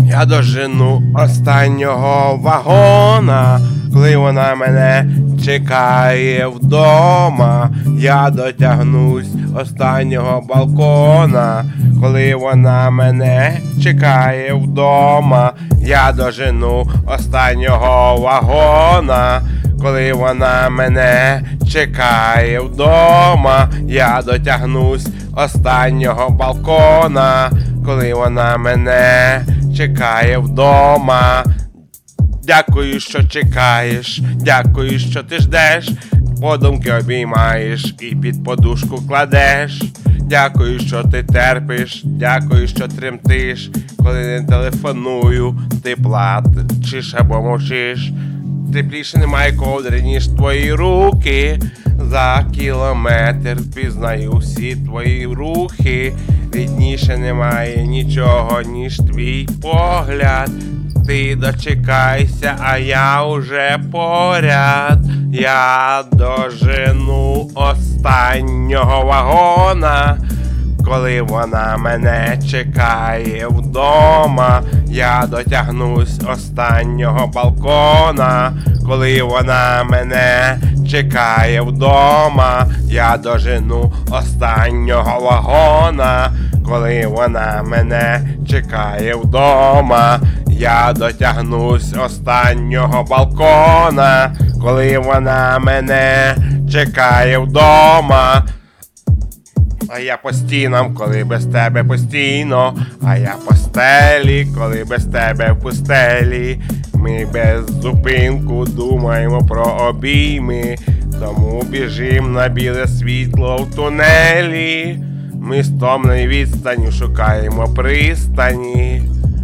Я дожену останнього вагона, коли вона мене чекає вдома. Я дотягнусь останнього балкона, коли вона мене чекає вдома. Я дожену останнього вагона, коли вона мене чекає вдома. Я дотягнусь останнього балкона, коли вона мене чекає вдома. Дякую, що чекаєш, дякую, що ти ждеш, подумки обіймаєш і під подушку кладеш. Дякую, що ти терпиш, дякую, що тремтиш, коли не телефоную, ти плачеш або мовчиш. Тепліше немає ковдри, ніж твої руки. За кілометр впізнаю всі твої рухи. Рідніше немає нічого, ніж твій погляд. Ти дочекайся, а я уже поряд. Я дожену останнього вагона, коли вона мене чекає вдома. Я дотягнусь останнього балкона, коли вона мене чекає вдома. Я дожену останнього вагона, коли вона мене чекає вдома. Я дотягнусь останнього балкона, коли вона мене чекає вдома. А я по стінам, коли без тебе постійно. А я по стелі, коли без тебе в пустелі. Ми без зупинку думаємо про обійми, тому біжим на біле світло в тунелі. Ми з томною відстанню шукаємо пристані.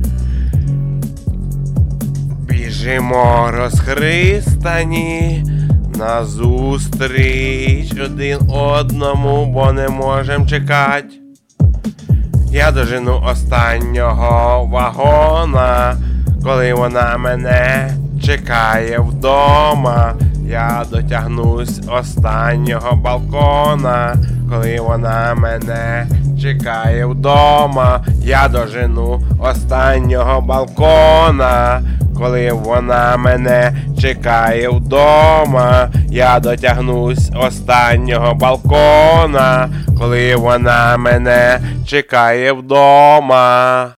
Біжимо розхристані назустріч один одному, бо не можем чекать. Я дожену останнього вагона, коли вона мене чекає вдома. Я дотягнусь останнього балкона, коли вона мене чекає вдома. Я дожену останнього балкона, коли вона мене чекає вдома. Я дотягнусь останнього балкона, коли вона мене чекає вдома.